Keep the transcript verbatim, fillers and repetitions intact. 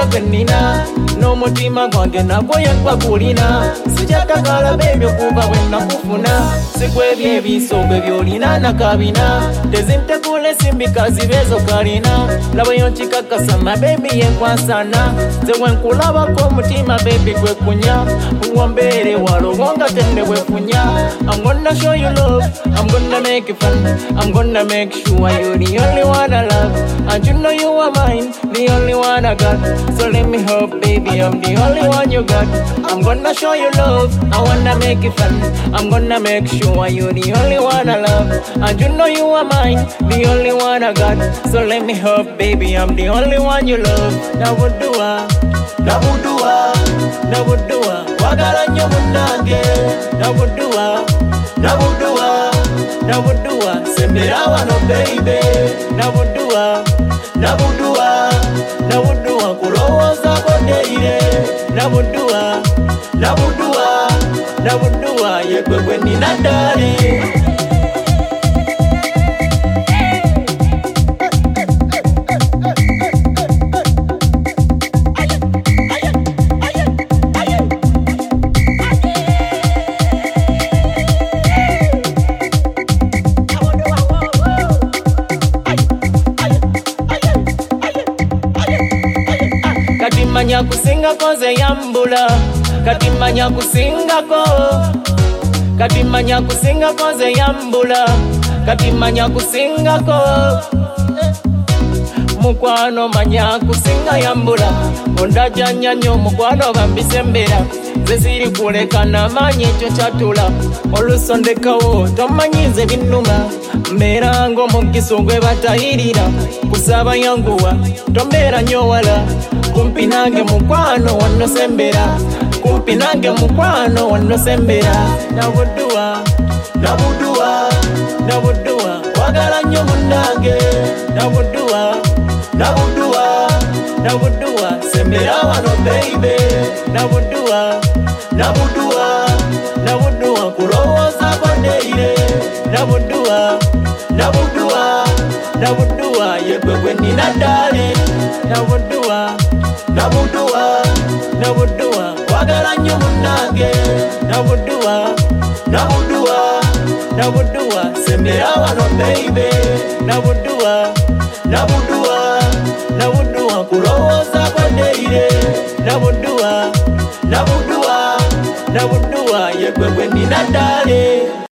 gwenina n'omutima gwange nagwo yegwagulina sijakagala baby okuva bwe nakufuna sikwebyo ebisogo byolina nakabina tezintegula esimbikazi bezo kalina labayo nkikakasama baby yenkwasana nze wenkulabako omutima baby gwekunya wambeere walobonga tende bwefunya I'm gonna show you love, I'm gonna make it fun, I'm gonna make sure you're the only one I love, and you know you are mine, the only one I got. So let me hope, baby, I'm the only one you got. I'm gonna show you love, I wanna make it fun, I'm gonna make sure you're the only one I love, and you know you are mine, the only one I got. So let me hope, baby, I'm the only one you love. Nabudua, nabudua, nabudua, wagala nnyo munnange. Nabudua, nabudua, nabudua, sembera wano baby. Nabudua, nabudua, nabudua, kulowooza kodeire. Nabudua, nabudua, nabudua, yegwe gwe nina ddali. Kati manya kusingako nze yambula, kati manya kusingako, kati manya kusingako nze yambula, kati manya kusingako. Mukwano manya kusinga yambula, ondajanya nnyo mukwano bambisembera, nze siri kulekana manyi ekyo kyatula, olusondekawo tomanyi nze binnuma, mbeera ng'omugisa gwe batayirira, kusaba yanguwa tombeera nnyo wala, kumpi nange mukwano wano sembera, kumpi nange mukwano wano sembera. Nabudua, nabudua, nabudua, wagala nnyo munnange. Nabudua, nabudua, nabudua, sembera wano baby. Nabudua, nabudua, nabudua, kulowooza kodeire. Nabudua, nabudua, nabudua, yegwe gwe nina ddali. Nabudua, nabudua, nabudua, wagala nnyo munnange. Nabudua, nabudua, nabudua, sembera wano baby. Nabudua, nabudua, nabudua, kulowooza kodeire. Nabudua, nabudua, nabudua, yegwe gwe nina ddali.